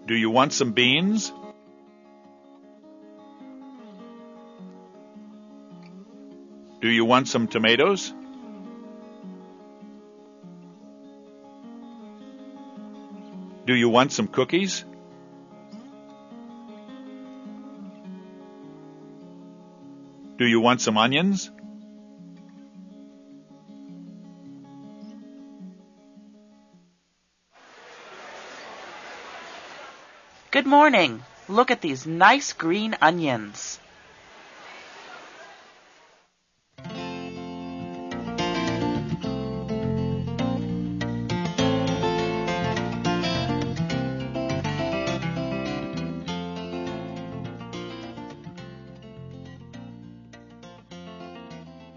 Do you want some beans? Do you want some tomatoes? Do you want some cookies? Do you want some onions? Good morning. Look at these nice green onions.